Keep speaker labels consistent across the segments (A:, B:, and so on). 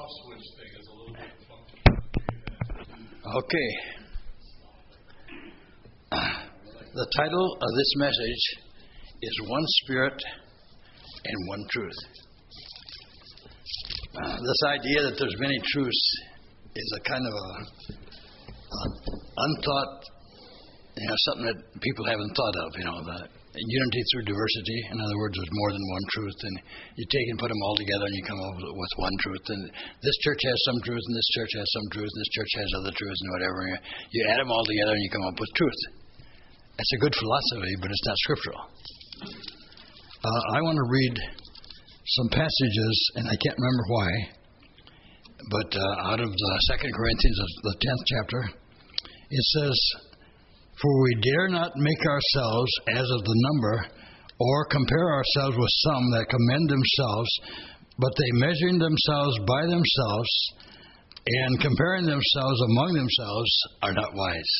A: switch thing is a little bit funky.
B: Okay. The title of this message is One Spirit and One Truth. This idea that there's many truths is a kind of unthought, something that people haven't thought of, the unity through diversity. In other words, there's more than one truth, and you take and put them all together and you come up with one truth. And this church has some truth, and this church has some truth, and this church has other truths, and whatever. And you add them all together and you come up with truth. That's a good philosophy, but it's not scriptural. I want to read some passages, and I can't remember why, but out of the 2 Corinthians, the 10th chapter, it says, "For we dare not make ourselves as of the number, or compare ourselves with some that commend themselves, but they measuring themselves by themselves, and comparing themselves among themselves are not wise.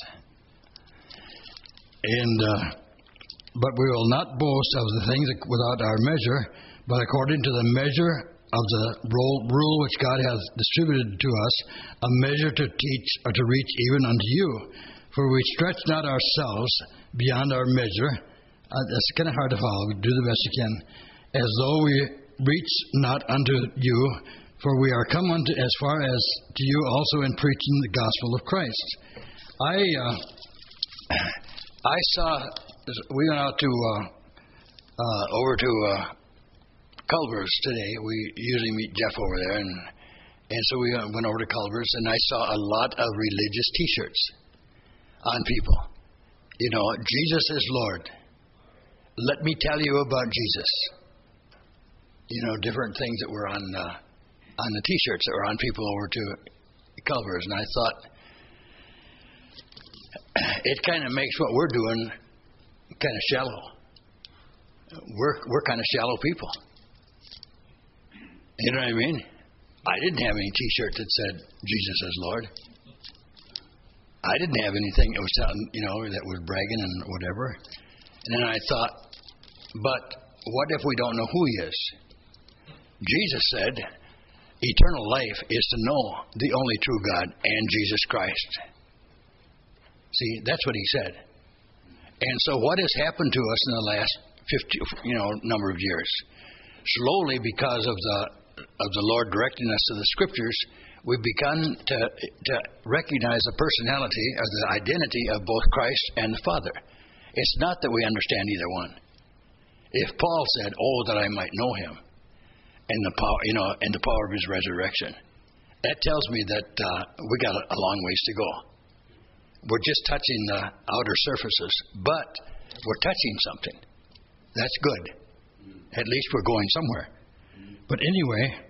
B: But we will not boast of the things without our measure, but according to the measure of the rule which God has distributed to us, a measure to teach or to reach even unto you. For we stretch not ourselves beyond our measure." That's kind of hard to follow. We do the best you can. "As though we reach not unto you, for we are come unto as far as to you also in preaching the gospel of Christ." I saw. We went out to over to Culver's today. We usually meet Jeff over there, and so we went over to Culver's, and I saw a lot of religious T-shirts on people. Jesus is Lord. Let me tell you about Jesus. Different things that were on the T-shirts that were on people over to Culver's, and I thought it kind of makes what we're doing kind of shallow. We're kind of shallow people. You know what I mean? I didn't have any T-shirt that said Jesus is Lord. I didn't have anything that was that was bragging and whatever. And then I thought, but what if we don't know who He is? Jesus said, eternal life is to know the only true God and Jesus Christ. See, that's what He said. And so what has happened to us in the last 50, number of years? Slowly, because of the Lord directing us to the Scriptures, we've begun to recognize the personality or the identity of both Christ and the Father. It's not that we understand either one. If Paul said, "Oh, that I might know Him," and the power, and the power of His resurrection, that tells me that we got a long ways to go. We're just touching the outer surfaces, but we're touching something. That's good. At least we're going somewhere. But anyway,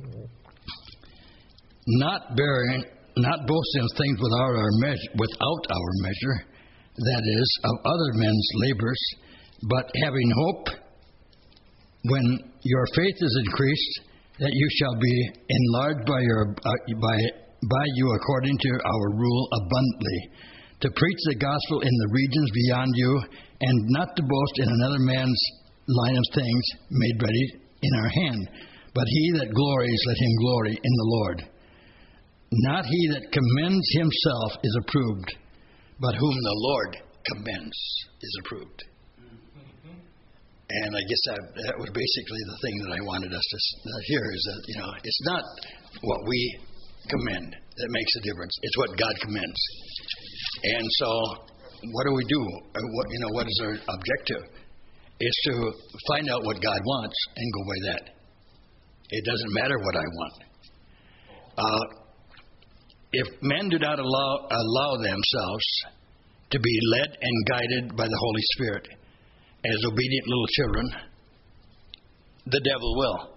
B: not boasting of things without our measure, that is, of other men's labors, but having hope, when your faith is increased, that you shall be enlarged by you according to our rule abundantly, to preach the gospel in the regions beyond you, and not to boast in another man's line of things made ready in our hand. But he that glories, let him glory in the Lord. Not he that commends himself is approved, but whom the Lord commends is approved. And I guess that was basically the thing that I wanted us to hear, is that, it's not what we commend that makes a difference. It's what God commends. And so what do we do? What is our objective? It's to find out what God wants and go by that. It doesn't matter what I want. If men do not allow themselves to be led and guided by the Holy Spirit as obedient little children, the devil will.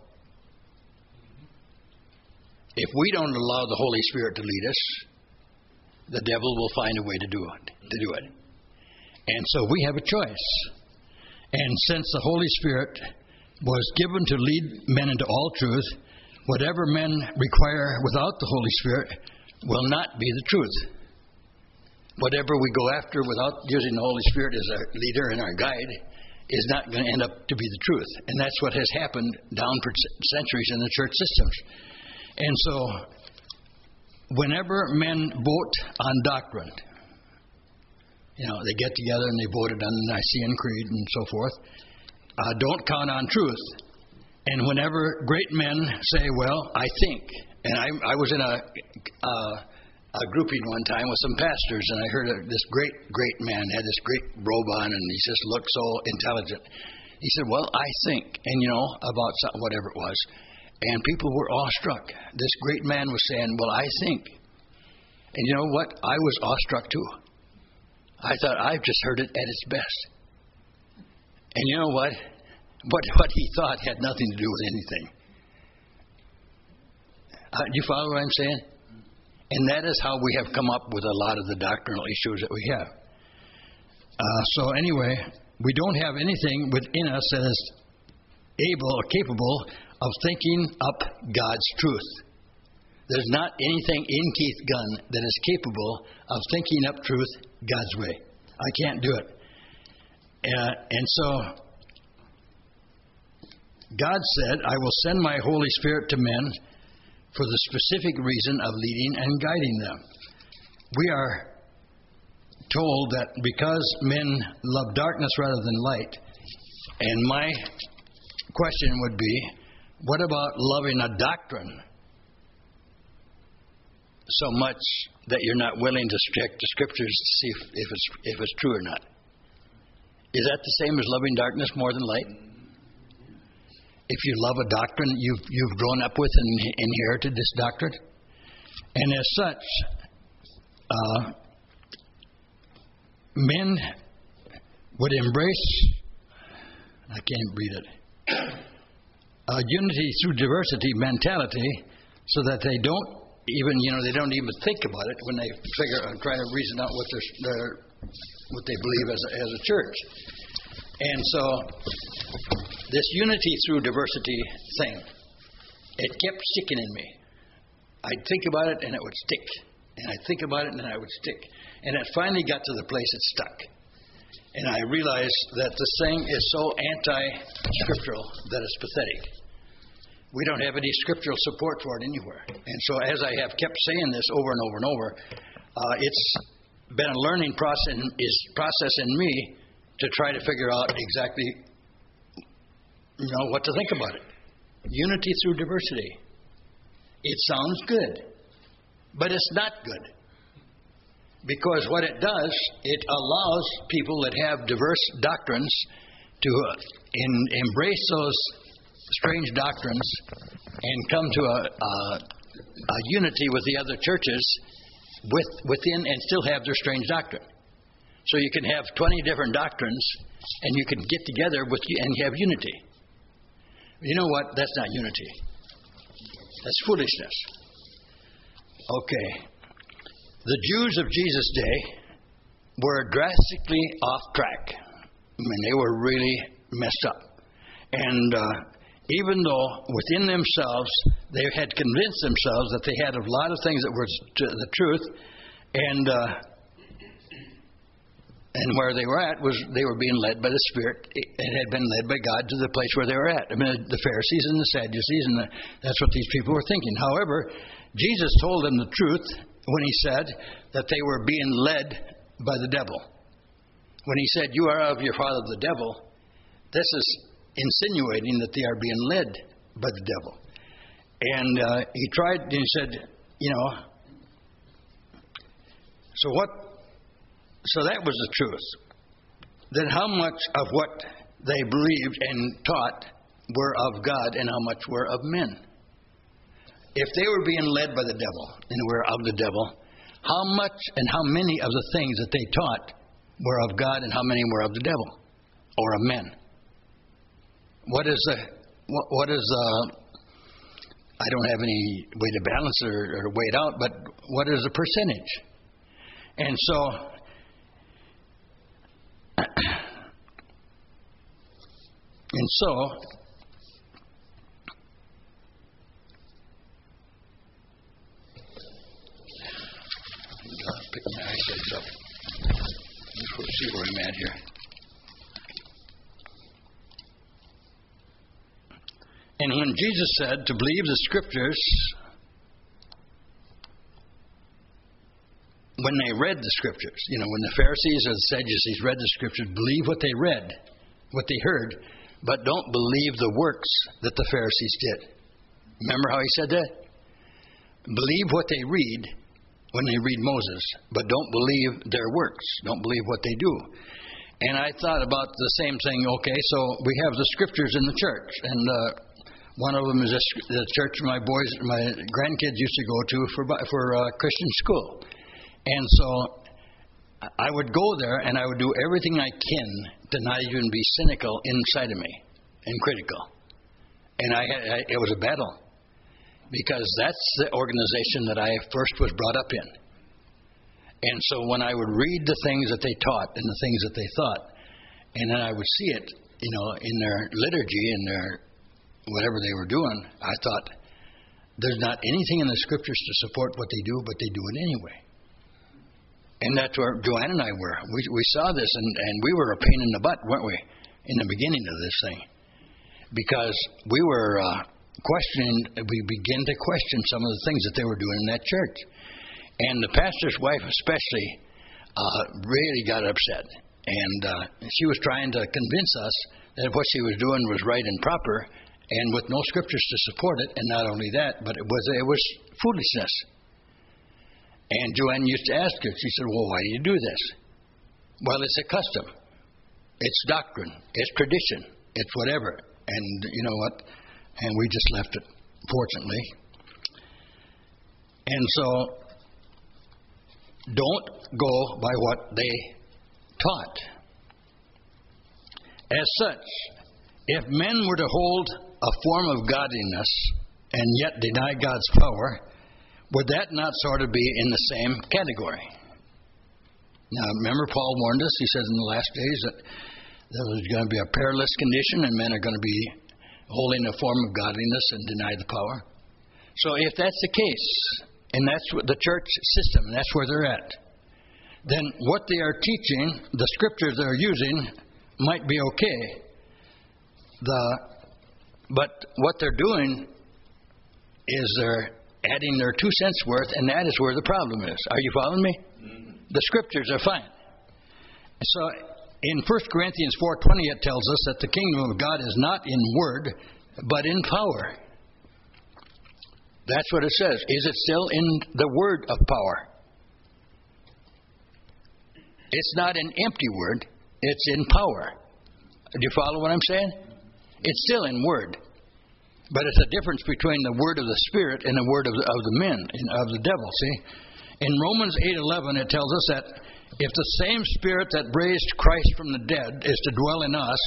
B: If we don't allow the Holy Spirit to lead us, the devil will find a way to do it. And so we have a choice. And since the Holy Spirit was given to lead men into all truth, whatever men require without the Holy Spirit will not be the truth. Whatever we go after without using the Holy Spirit as our leader and our guide is not going to end up to be the truth. And that's what has happened down for centuries in the church systems. And so, whenever men vote on doctrine, they get together and they voted on the Nicene Creed and so forth, don't count on truth. And whenever great men say, well, I think, and I was in a grouping one time with some pastors, and I heard this great man had this great robe on, and he just looked so intelligent. He said, well, I think, and about something, whatever it was. And people were awestruck. This great man was saying, well, I think. And you know what? I was awestruck too. I thought, I've just heard it at its best. And you know what? What he thought had nothing to do with anything. Do you follow what I'm saying? And that is how we have come up with a lot of the doctrinal issues that we have. So anyway, we don't have anything within us that is able or capable of thinking up God's truth. There's not anything in Keith Gunn that is capable of thinking up truth God's way. I can't do it. And so God said, I will send my Holy Spirit to men for the specific reason of leading and guiding them. We are told that because men love darkness rather than light, and my question would be, what about loving a doctrine so much that you're not willing to check the Scriptures to see if it's true or not? Is that the same as loving darkness more than light? If you love a doctrine you've grown up with and inherited this doctrine, and as such, men would embrace, I can't read it, a unity through diversity mentality, so that they don't even think about it when they try to reason out what they believe as a church. And so this unity through diversity thing, it kept sticking in me. I'd think about it and it would stick. And I'd think about it and I would stick. And it finally got to the place it stuck. And I realized that this thing is so anti-scriptural that it's pathetic. We don't have any scriptural support for it anywhere. And so as I have kept saying this over and over and over, it's been a learning process in me to try to figure out exactly what to think about it. Unity through diversity. It sounds good, but it's not good. Because what it does, it allows people that have diverse doctrines to embrace those strange doctrines and come to a unity with the other churches within and still have their strange doctrine. So you can have 20 different doctrines and you can get together and have unity. You know what? That's not unity. That's foolishness. Okay. The Jews of Jesus' day were drastically off track. I mean, they were really messed up. And even though within themselves they had convinced themselves that they had a lot of things that were the truth, and where they were at was they were being led by the Spirit and had been led by God to the place where they were at. I mean, the Pharisees and the Sadducees, and that's what these people were thinking. However, Jesus told them the truth when he said that they were being led by the devil. When he said, you are of your father the devil, this is insinuating that they are being led by the devil. And he tried, and he said, so that was the truth. Then how much of what they believed and taught were of God and how much were of men? If they were being led by the devil and were of the devil, how much and how many of the things that they taught were of God and how many were of the devil or of men? What is I don't have any way to balance or weigh it out, but what is the percentage? And so pick my eyesight up. Let's see where I'm at here. And when Jesus said to believe the Scriptures when they read the Scriptures, when the Pharisees or the Sadducees read the Scriptures, believe what they read, what they heard, but don't believe the works that the Pharisees did. Remember how he said that? Believe what they read when they read Moses, but don't believe their works. Don't believe what they do. And I thought about the same thing. Okay, so we have the Scriptures in the church, and one of them is the church my grandkids used to go to for Christian school. And so I would go there, and I would do everything I can to not even be cynical inside of me and critical. And it was a battle, because that's the organization that I first was brought up in. And so when I would read the things that they taught and the things that they thought, and then I would see it, in their liturgy and their whatever they were doing, I thought, there's not anything in the Scriptures to support what they do, but they do it anyway. And that's where Joanne and I were. We saw this, and we were a pain in the butt, weren't we, in the beginning of this thing? Because we were we began to question some of the things that they were doing in that church. And the pastor's wife especially really got upset. And she was trying to convince us that what she was doing was right and proper, and with no Scriptures to support it. And not only that, but it was foolishness. And Joanne used to ask her, she said, well, why do you do this? Well, it's a custom. It's doctrine. It's tradition. It's whatever. And you know what? And we just left it, fortunately. And so, don't go by what they taught. As such, if men were to hold a form of godliness and yet deny God's power, would that not sort of be in the same category? Now, remember Paul warned us. He says in the last days that there was going to be a perilous condition, and men are going to be holding a form of godliness and deny the power. So if that's the case, and that's what the church system, and that's where they're at, then what they are teaching, the Scriptures they're using, might be okay. But what they're doing is they're adding their 2 cents worth, and that is where the problem is. Are you following me? Mm-hmm. The Scriptures are fine. So in 1 Corinthians 4:20 it tells us that the kingdom of God is not in word, but in power. That's what it says. Is it still in the word of power? It's not an empty word. It's in power. Do you follow what I'm saying? It's still in word. But it's a difference between the word of the Spirit and the word of the men, of the devil, see? In Romans 8:11 it tells us that if the same Spirit that raised Christ from the dead is to dwell in us,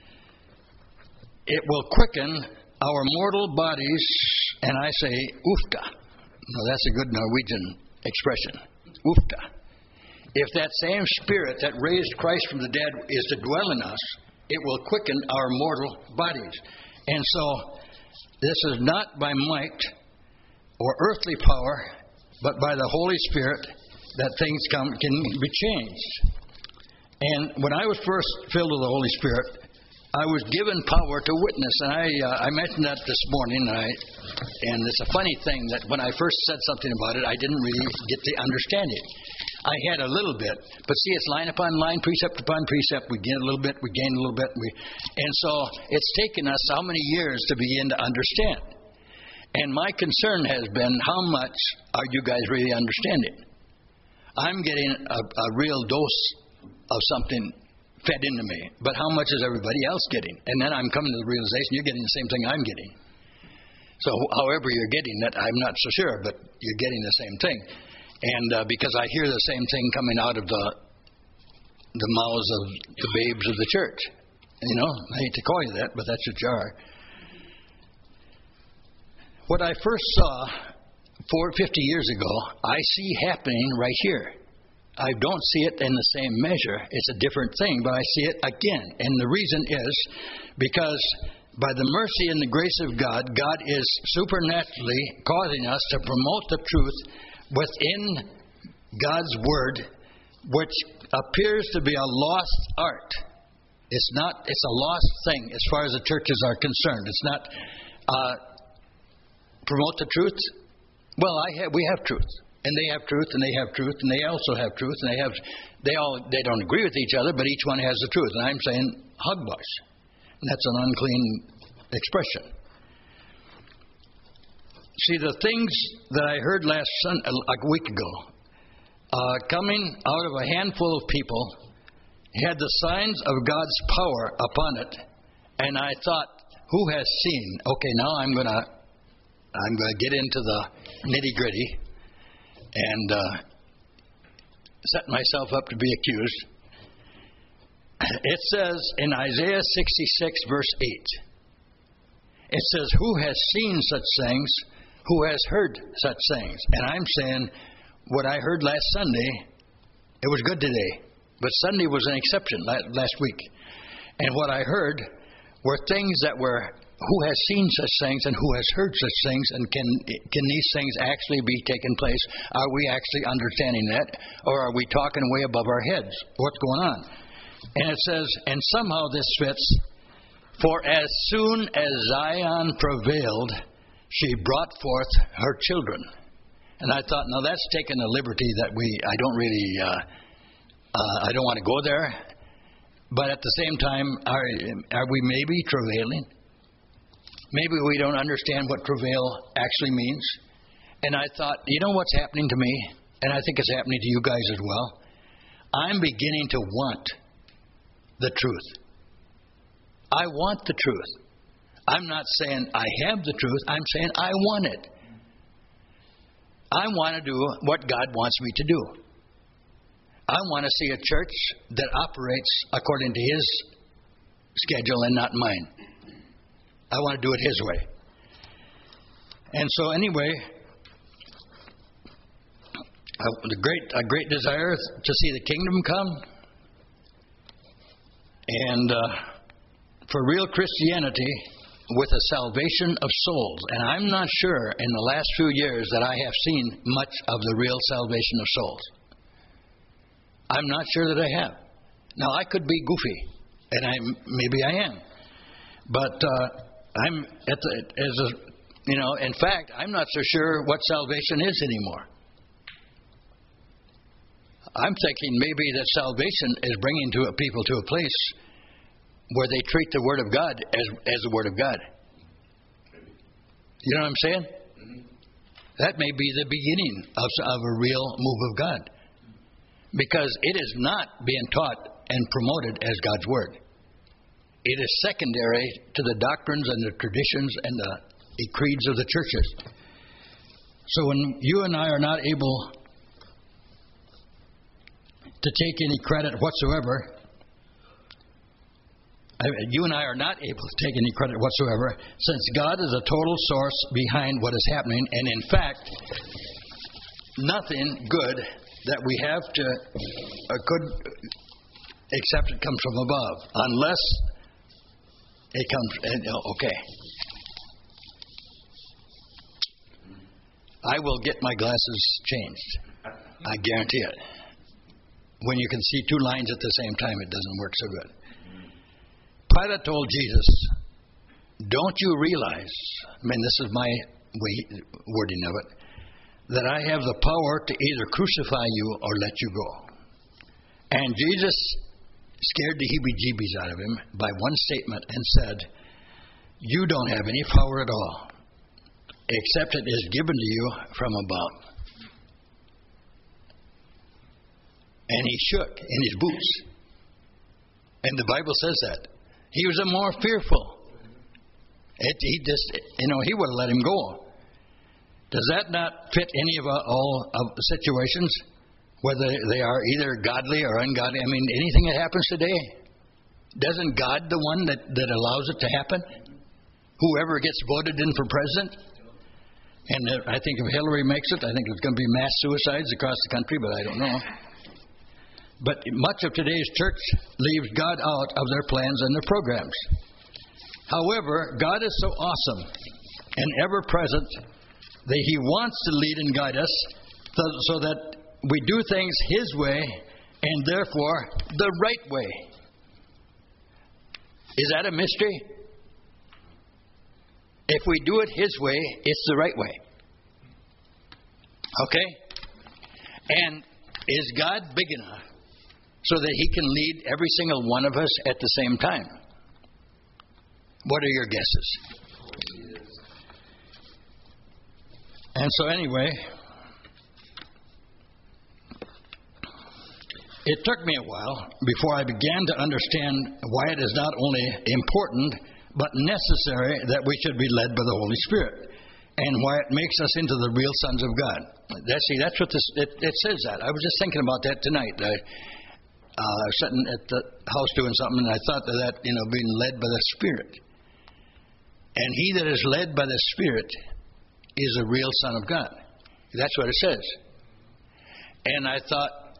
B: it will quicken our mortal bodies, and I say, ufta. Now that's a good Norwegian expression, ufta. If that same Spirit that raised Christ from the dead is to dwell in us, it will quicken our mortal bodies. And so, this is not by might or earthly power, but by the Holy Spirit that things can be changed. And when I was first filled with the Holy Spirit, I was given power to witness. And I mentioned that this morning, and it's a funny thing that when I first said something about it, I didn't really get to understand it. I had a little bit, but see, it's line upon line, precept upon precept. We gain a little bit, we gain a little bit. And so it's taken us how many years to begin to understand? And my concern has been, how much are you guys really understanding? I'm getting a real dose of something fed into me, but how much is everybody else getting? And then I'm coming to the realization you're getting the same thing I'm getting. So however you're getting it, I'm not so sure, but you're getting the same thing. And because I hear the same thing coming out of the mouths of the babes of the church. You know, I hate to call you that, but that's what you are. What I first saw 50 years ago, I see happening right here. I don't see it in the same measure. It's a different thing, but I see it again. And the reason is because by the mercy and the grace of God, God is supernaturally causing us to promote the truth within God's Word, which appears to be a lost art. It's a lost thing as far as the churches are concerned. It's not promote the truth. Well, we have truth. And they have truth, and they have truth, and they also have truth, and they don't agree with each other, but each one has the truth. And I'm saying hogwash. And that's an unclean expression. See, the things that I heard last Sunday, like a week ago, coming out of a handful of people, had the signs of God's power upon it, and I thought, who has seen? Okay, now I'm gonna get into the nitty gritty and set myself up to be accused. It says in Isaiah 66, verse 8, it says, who has seen such things? Who has heard such things? And I'm saying, what I heard last Sunday, it was good today. But Sunday was an exception last week. And what I heard were things that were, who has seen such things and who has heard such things, and can these things actually be taking place? Are we actually understanding that? Or are we talking way above our heads? What's going on? And it says, and somehow this fits, for as soon as Zion prevailed, she brought forth her children. And I thought, now that's taking a liberty that I don't want to go there. But at the same time, are we maybe travailing? Maybe we don't understand what travail actually means. And I thought, you know what's happening to me? And I think it's happening to you guys as well. I'm beginning to want the truth. I want the truth. I'm not saying I have the truth. I'm saying I want it. I want to do what God wants me to do. I want to see a church that operates according to His schedule and not mine. I want to do it His way. And so anyway, a great desire to see the kingdom come. And for real Christianity with a salvation of souls. And I'm not sure in the last few years that I have seen much of the real salvation of souls. I'm not sure that I have. Now, I could be goofy, and maybe I am. But I'm in fact, I'm not so sure what salvation is anymore. I'm thinking maybe that salvation is bringing people to a place where they treat the Word of God as the Word of God. You know what I'm saying? Mm-hmm. That may be the beginning of a real move of God. Because it is not being taught and promoted as God's Word. It is secondary to the doctrines and the traditions and the creeds of the churches. So when you and I are not able to take any credit whatsoever, you and I are not able to take any credit whatsoever, since God is a total source behind what is happening, and in fact, nothing good that we have could except it comes from above, unless it comes. Okay, I will get my glasses changed. I guarantee it. When you can see two lines at the same time, it doesn't work so good. Pilate told Jesus, "Don't you realize?" This is my wording of it, that I have the power to either crucify you or let you go. And Jesus scared the heebie-jeebies out of him by one statement and said, "You don't have any power at all, except it is given to you from above." And he shook in his boots. And the Bible says that. He was the more fearful. He would have let him go. Does that not fit any of all of the situations, whether they are either godly or ungodly? Anything that happens today, doesn't God the one that allows it to happen? Whoever gets voted in for president, and I think if Hillary makes it, I think there's going to be mass suicides across the country, but I don't know. But much of today's church leaves God out of their plans and their programs. However, God is so awesome and ever-present that He wants to lead and guide us so that we do things His way and therefore the right way. Is that a mystery? If we do it His way, it's the right way. Okay? And is God big enough so that He can lead every single one of us at the same time? What are your guesses? And so anyway, it took me a while before I began to understand why it is not only important but necessary that we should be led by the Holy Spirit, and why it makes us into the real sons of God. That's what it says that. I was just thinking about that tonight. I was sitting at the house doing something, and I thought of that, being led by the Spirit. And he that is led by the Spirit is a real son of God. That's what it says. And I thought,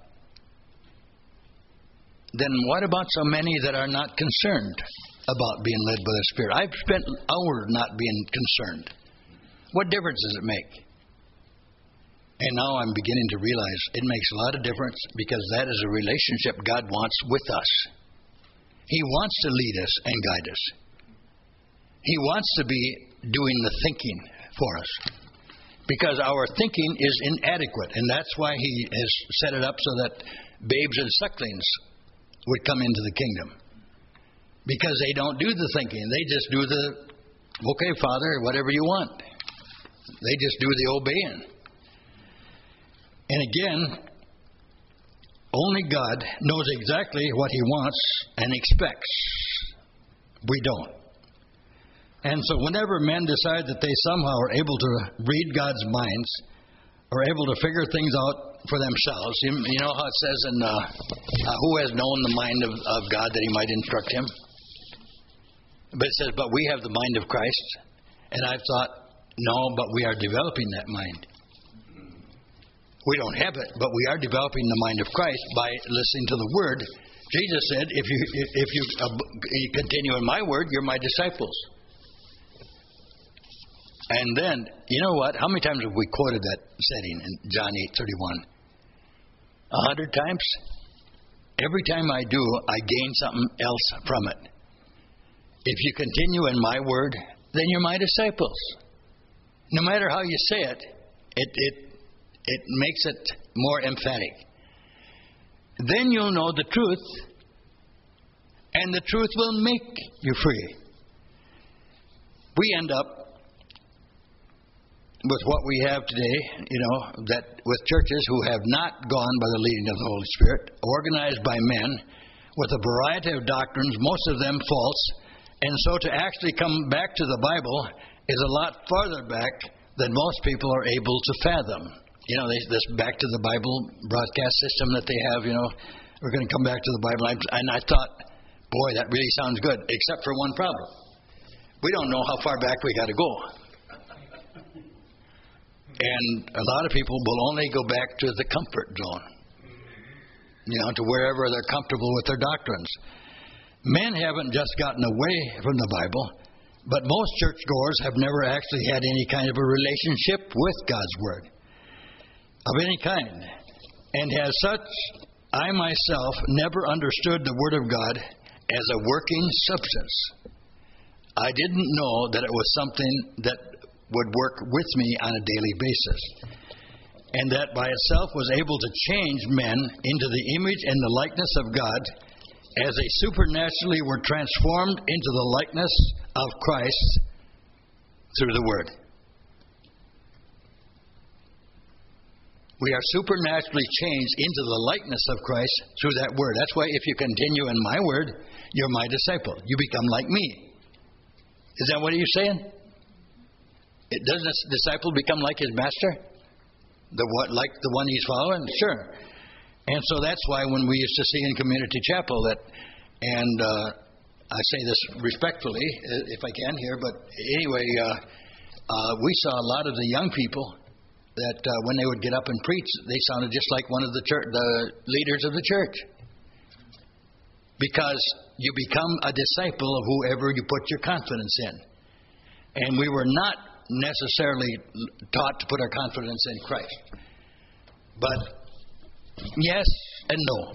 B: then what about so many that are not concerned about being led by the Spirit? I've spent hours not being concerned. What difference does it make? And now I'm beginning to realize it makes a lot of difference, because that is a relationship God wants with us. He wants to lead us and guide us. He wants to be doing the thinking for us, because our thinking is inadequate, and that's why He has set it up so that babes and sucklings would come into the kingdom, because they don't do the thinking. They just do the, okay, Father, whatever you want. They just do the obeying. And again, only God knows exactly what He wants and expects. We don't. And so whenever men decide that they somehow are able to read God's minds, or able to figure things out for themselves, you know how it says in who has known the mind of God that He might instruct him? But it says, but we have the mind of Christ. And I've thought, no, but we are developing that mind. We don't have it, but we are developing the mind of Christ by listening to the Word. Jesus said, if you continue in my Word, you're my disciples. And then, you know what? How many times have we quoted that setting in John 8:31? 100 times? Every time I do, I gain something else from it. If you continue in my Word, then you're my disciples. No matter how you say it, it makes it more emphatic. Then you'll know the truth, and the truth will make you free. We end up with what we have today, that with churches who have not gone by the leading of the Holy Spirit, organized by men, with a variety of doctrines, most of them false. And so to actually come back to the Bible is a lot farther back than most people are able to fathom. This back to the Bible broadcast system that they have, we're going to come back to the Bible. And I thought, boy, that really sounds good, except for one problem. We don't know how far back we got to go. And a lot of people will only go back to the comfort zone, to wherever they're comfortable with their doctrines. Men haven't just gotten away from the Bible, but most churchgoers have never actually had any kind of a relationship with God's Word, of any kind. And as such, I myself never understood the Word of God as a working substance. I didn't know that it was something that would work with me on a daily basis, and that by itself was able to change men into the image and the likeness of God, as they supernaturally were transformed into the likeness of Christ through the Word. We are supernaturally changed into the likeness of Christ through that Word. That's why if you continue in my Word, you're my disciple. You become like me. Is that what you're saying? Doesn't a disciple become like his master? Like the one he's following? Sure. And so that's why when we used to see in Community Chapel and I say this respectfully, if I can here, but anyway, we saw a lot of the young people that when they would get up and preach, they sounded just like one of the leaders of the church. Because you become a disciple of whoever you put your confidence in. And we were not necessarily taught to put our confidence in Christ. But yes and no.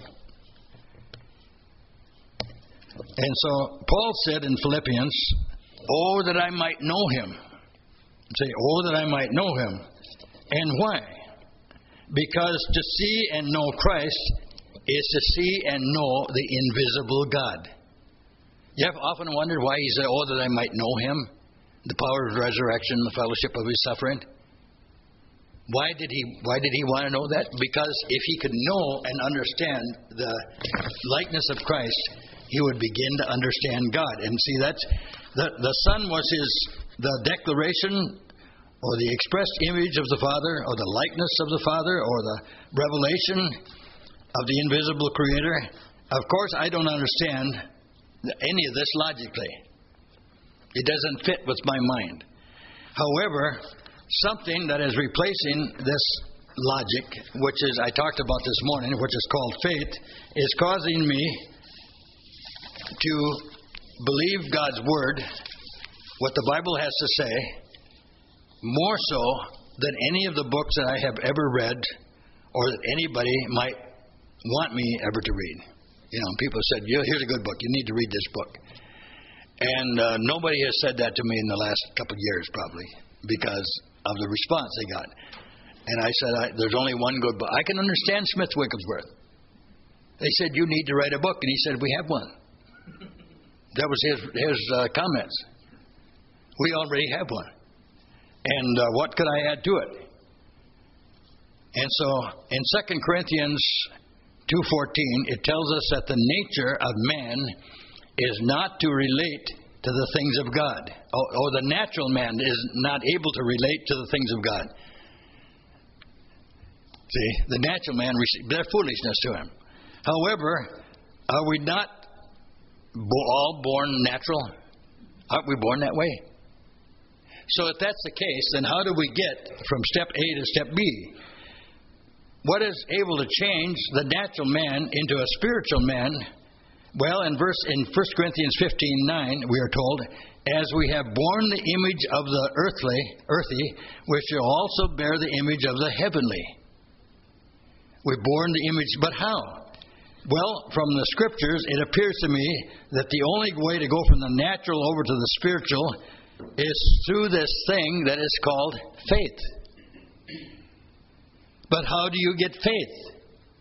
B: And so Paul said in Philippians, oh, that I might know Him. Say, oh, that I might know Him. And why? Because to see and know Christ is to see and know the invisible God. You have often wondered why he said, "Oh, that I might know him, the power of resurrection, the fellowship of his suffering." Why did he want to know that? Because if he could know and understand the likeness of Christ, he would begin to understand God. And see, that's the Son was the declaration or the expressed image of the Father, or the likeness of the Father, or the revelation of the invisible Creator. Of course, I don't understand any of this logically. It doesn't fit with my mind. However, something that is replacing this logic, which is I talked about this morning, which is called faith, is causing me to believe God's Word, what the Bible has to say, more so than any of the books that I have ever read or that anybody might want me ever to read. You know, people said, "Here's a good book. You need to read this book." And nobody has said that to me in the last couple of years, probably, because of the response they got. And I said, there's only one good book. I can understand Smith Wigglesworth. They said, "You need to write a book." And he said, "We have one." That was his comments. We already have one. And what could I add to it? And so in 2 Corinthians 2:14, it tells us that the nature of man is not to relate to the things of God. Or the natural man is not able to relate to the things of God. See, the natural man, they're foolishness to him. However, are we not all born natural? Aren't we born that way? So if that's the case, then how do we get from step A to step B? What is able to change the natural man into a spiritual man? Well, in 1 Corinthians 15:9, we are told, "As we have borne the image of the earthy, we shall also bear the image of the heavenly." We've borne the image, but how? Well, from the Scriptures, it appears to me that the only way to go from the natural over to the spiritual is through this thing that is called faith. But how do you get faith?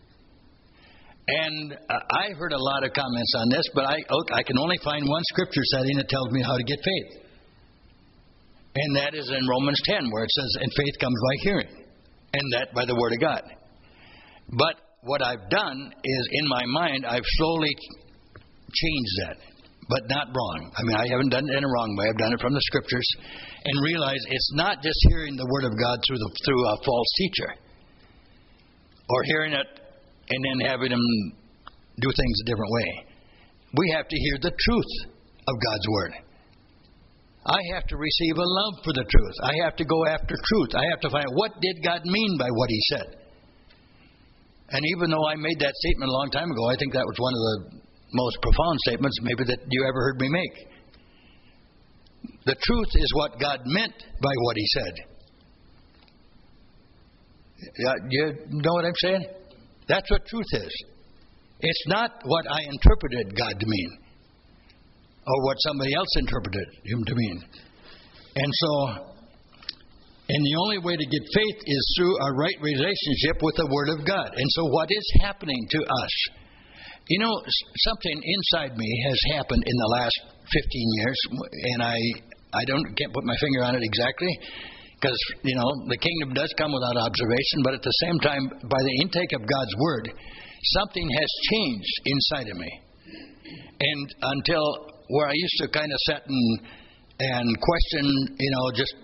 B: And I heard a lot of comments on this, but I can only find one Scripture setting that tells me how to get faith. And that is in Romans 10, where it says, "And faith comes by hearing, and that by the Word of God." But what I've done is, in my mind, I've slowly changed that. But not wrong. I mean, I haven't done it in a wrong way. I've done it from the Scriptures, and realized it's not just hearing the Word of God through a false teacher, or hearing it and then having them do things a different way. We have to hear the truth of God's Word. I have to receive a love for the truth. I have to go after truth. I have to find out, what did God mean by what He said? And even though I made that statement a long time ago, I think that was one of the most profound statements maybe that you ever heard me make. The truth is what God meant by what He said. You know what I'm saying? That's what truth is. It's not what I interpreted God to mean, or what somebody else interpreted Him to mean. And the only way to get faith is through a right relationship with the Word of God. And so what is happening to us? You know, something inside me has happened in the last 15 years, and I can't put my finger on it exactly, because, you know, the kingdom does come without observation, but at the same time, by the intake of God's Word, something has changed inside of me. And until where I used to kind of sit and question, you know, just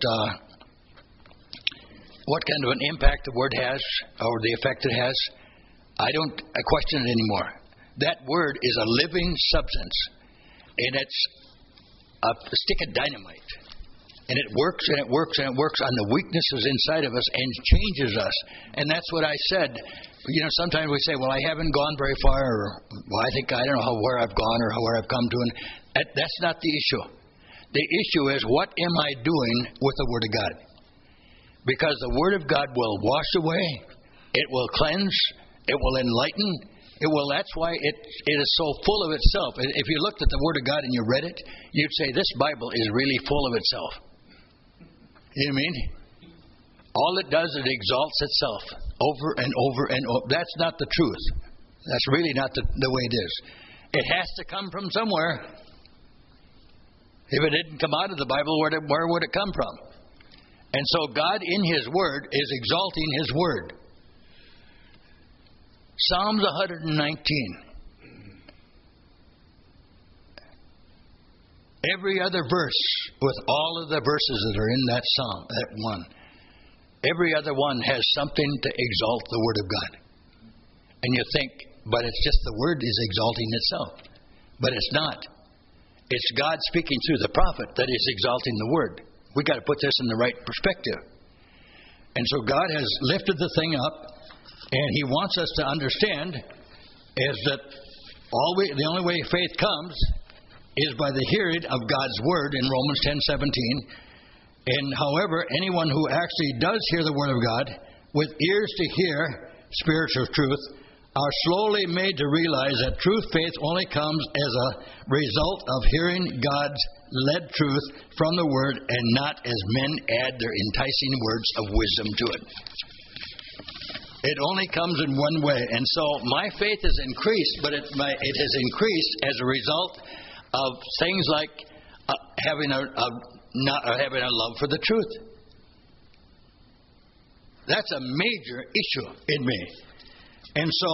B: what kind of an impact the Word has, or the effect it has, I question it anymore. That Word is a living substance, and it's a stick of dynamite. And it works, and it works, and it works on the weaknesses inside of us and changes us. And that's what I said. You know, sometimes we say, well, I haven't gone very far, or, well, I don't know where I've gone or where I've come to. And that's not the issue. The issue is, what am I doing with the Word of God? Because the Word of God will wash away, it will cleanse, it will enlighten. That's why it is so full of itself. If you looked at the Word of God and you read it, you'd say, this Bible is really full of itself. You know what I mean? All it does is it exalts itself over and over and over. That's not the truth. That's really not the way it is. It has to come from somewhere. If it didn't come out of the Bible, where would it come from? And so God in His Word is exalting His Word. Psalms 119. Every other verse, with all of the verses that are in that psalm, that one, every other one has something to exalt the Word of God. And you think, but it's just the Word is exalting itself. But it's not. It's God speaking through the prophet that is exalting the Word. We've got to put this in the right perspective. And so God has lifted the thing up, and He wants us to understand is that the only way faith comes is by the hearing of God's Word in Romans 10:17. And however, anyone who actually does hear the Word of God with ears to hear spiritual truth are slowly made to realize that true faith only comes as a result of hearing God's led truth from the Word and not as men add their enticing words of wisdom to it. It only comes in one way. And so my faith has increased, but it has increased as a result of things like having a love for the truth. That's a major issue in me. And so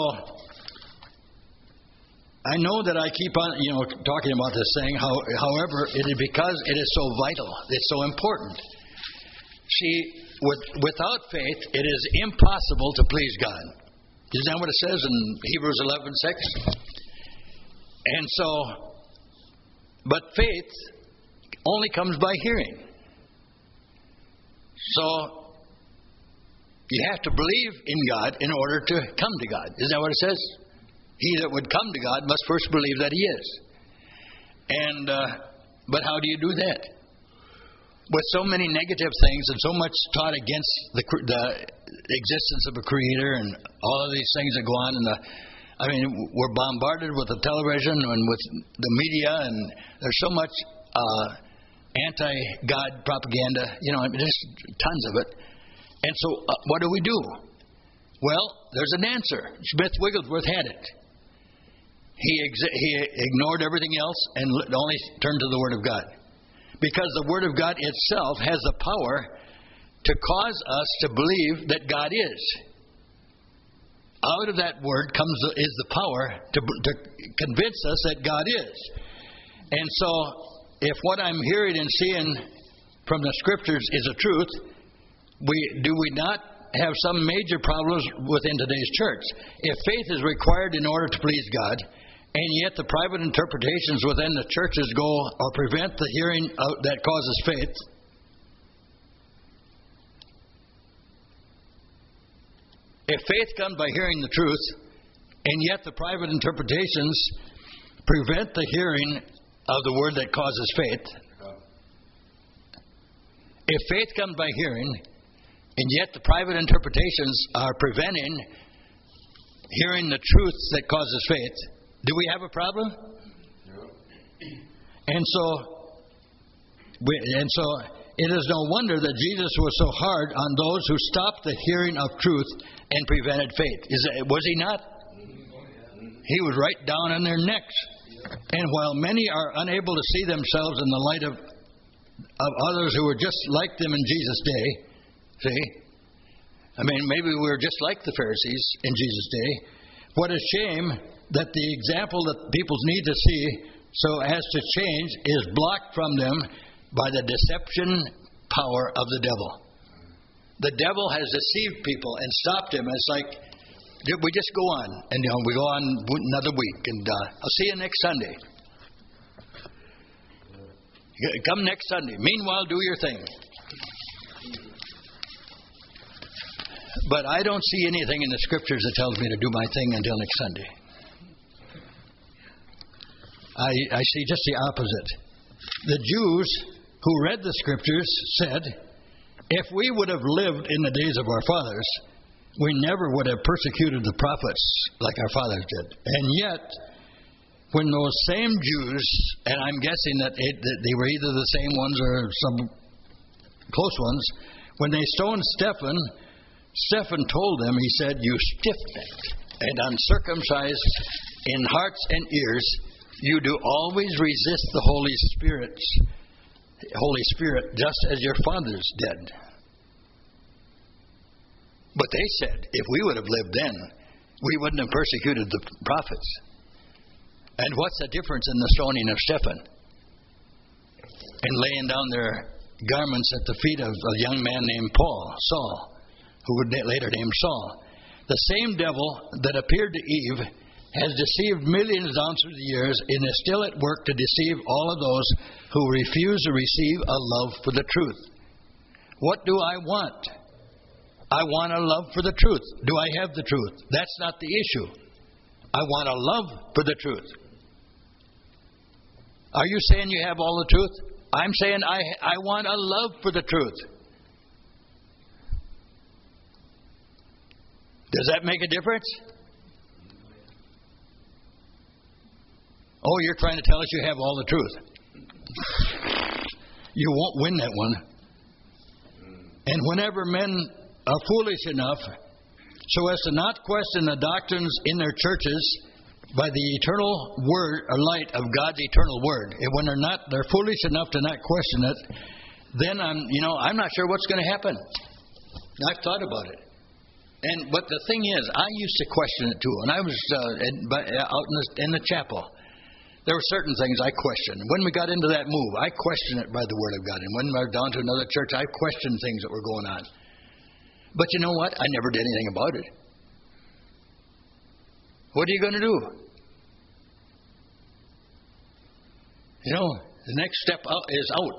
B: I know that I keep on, talking about this thing. However, it is because it is so vital. It's so important. See, without faith, it is impossible to please God. Isn't that what it says in Hebrews 11:6? And so, but faith only comes by hearing. So, you have to believe in God in order to come to God. Isn't that what it says? He that would come to God must first believe that He is. And but how do you do that? With so many negative things and so much taught against the existence of a Creator and all of these things that go on we're bombarded with the television and with the media, and there's so much anti-God propaganda. There's tons of it. And so, what do we do? Well, there's an answer. Smith Wigglesworth had it. He ignored everything else and only turned to the Word of God. Because the Word of God itself has the power to cause us to believe that God is. Out of that Word is the power to convince us that God is. And so, if what I'm hearing and seeing from the Scriptures is a truth, do we not have some major problems within today's church? If faith is required in order to please God, and yet the private interpretations within the churches go or prevent the hearing that causes faith, if faith comes by hearing the truth, and yet the private interpretations prevent the hearing of the word that causes faith, if faith comes by hearing, and yet the private interpretations are preventing hearing the truth that causes faith, do we have a problem? And so it is no wonder that Jesus was so hard on those who stopped the hearing of truth and prevented faith. Was He not? He was right down on their necks. And while many are unable to see themselves in the light of others who were just like them in Jesus' day, maybe we were just like the Pharisees in Jesus' day. What a shame that the example that people need to see so as to change is blocked from them by the deception power of the devil. The devil has deceived people and stopped him. It's like we just go on, and we go on another week, and I'll see you next Sunday. Come next Sunday. Meanwhile, do your thing. But I don't see anything in the Scriptures that tells me to do my thing until next Sunday. I see just the opposite. The Jews who read the Scriptures said, if we would have lived in the days of our fathers, we never would have persecuted the prophets like our fathers did. And yet, when those same Jews, and I'm guessing that they were either the same ones or some close ones, When they stoned Stephen, Stephen told them, he said, "You stiff-necked and uncircumcised in hearts and ears, you do always resist the Holy Spirit, just as your fathers did." But they said, if we would have lived then, we wouldn't have persecuted the prophets. And what's the difference in the stoning of Stephen and laying down their garments at the feet of a young man named Saul, who would later name Saul? The same devil that appeared to Eve has deceived millions down through the years and is still at work to deceive all of those who refuse to receive a love for the truth. What do I want? I want a love for the truth. Do I have the truth? That's not the issue. I want a love for the truth. Are you saying you have all the truth? I'm saying I want a love for the truth. Does that make a difference? Oh, you're trying to tell us you have all the truth. You won't win that one. And whenever men are foolish enough so as to not question the doctrines in their churches by the eternal word or light of God's eternal word, and when they're foolish enough to not question it, then I'm not sure what's going to happen. I've thought about it. But the thing is, I used to question it too. When I was out in the chapel, there were certain things I questioned. When we got into that move, I questioned it by the Word of God. And when we were down to another church, I questioned things that were going on. But you know what? I never did anything about it. What are you going to do? The next step is out.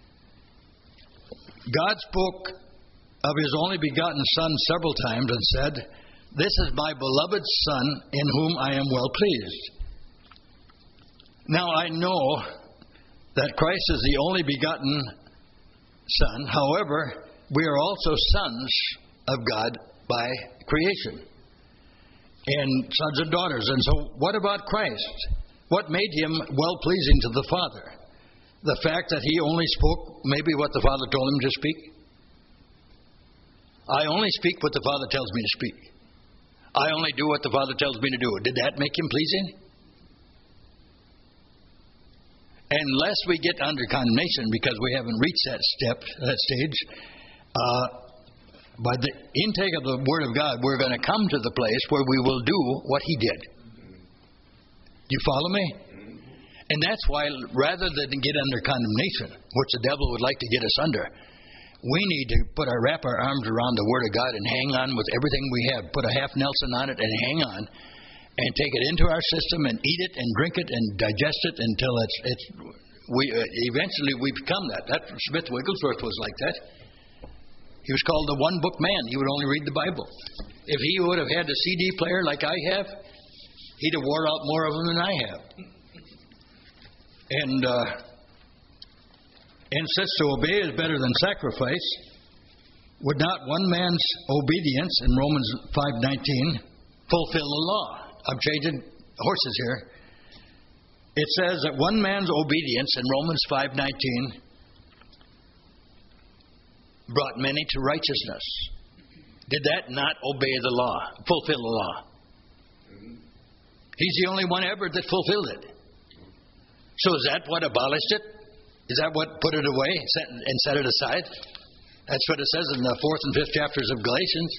B: God spoke of His only begotten Son several times and said, "This is my beloved Son in whom I am well pleased." Now I know that Christ is the only begotten Son. However, we are also sons of God by creation and sons and daughters. And so what about Christ? What made Him well-pleasing to the Father? The fact that He only spoke maybe what the Father told Him to speak? I only speak what the Father tells me to speak. I only do what the Father tells me to do. Did that make Him pleasing? Unless we get under condemnation because we haven't reached that stage, by the intake of the Word of God, we're going to come to the place where we will do what He did. You follow me? And that's why, rather than get under condemnation, which the devil would like to get us under, we need to wrap our arms around the Word of God and hang on with everything we have. Put a half Nelson on it and hang on, and take it into our system and eat it and drink it and digest it until eventually we become that. Smith Wigglesworth was like that. He was called the one-book man. He would only read the Bible. If he would have had a CD player like I have, he'd have wore out more of them than I have. And since to obey is better than sacrifice, would not one man's obedience in Romans 5:19 fulfill the law? I'm changing horses here. It says that one man's obedience in Romans 5:19 brought many to righteousness. Did that not obey the law, fulfill the law? He's the only one ever that fulfilled it. So is that what abolished it? Is that what put it away and set it aside? That's what it says in the 4th and 5th chapters of Galatians.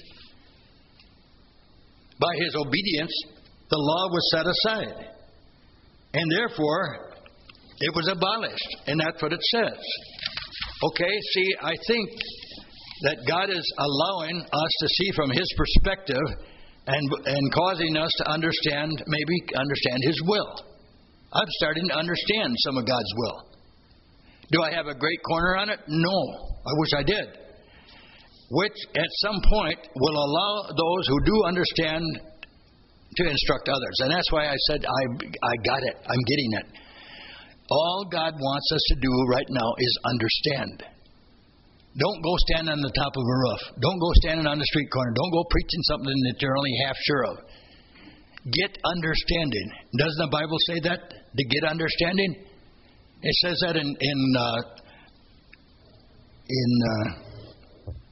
B: By his obedience, the law was set aside. And therefore, it was abolished. And that's what it says. Okay, see, I think that God is allowing us to see from His perspective and causing us to understand His will. I'm starting to understand some of God's will. Do I have a great corner on it? No. I wish I did. Which, at some point, will allow those who do understand to instruct others. And that's why I said, I got it. I'm getting it. All God wants us to do right now is understand. Don't go stand on the top of a roof. Don't go standing on the street corner. Don't go preaching something that you're only half sure of. Get understanding. Doesn't the Bible say that? To get understanding? It says that in